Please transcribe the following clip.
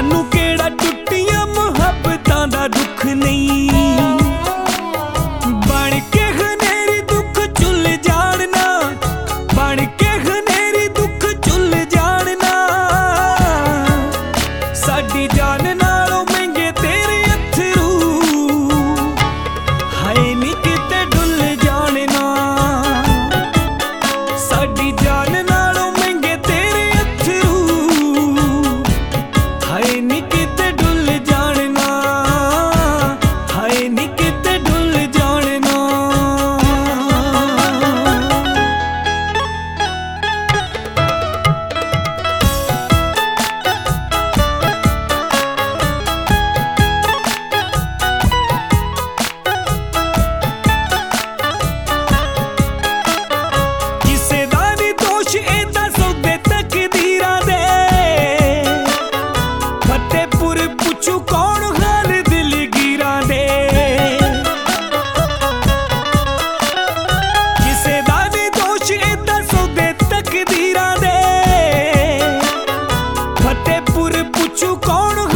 सानू केड़ा टुटियां मुहब्बतां दा दुख नहीं। बन के खनेरी दुख चुल जानना, बन के खनेरी दुख चुल जानना। साडी जान नालों महंगे तेरे अथरू, हाय नी किते डुल जानना। साडी जान नालों महंगे तेरे अथरू, हाय नी किते डुल जानना, हाय नी किते डुल जानना। किसे दा नी दोष एदा सौदे तकदीरां दे, फतेहपुर पुछू कौन हाल दिलगीरां दे। किसे दा नी दोष एदा सौदे तकदीरां दे, फतेहपुर पुछू कौन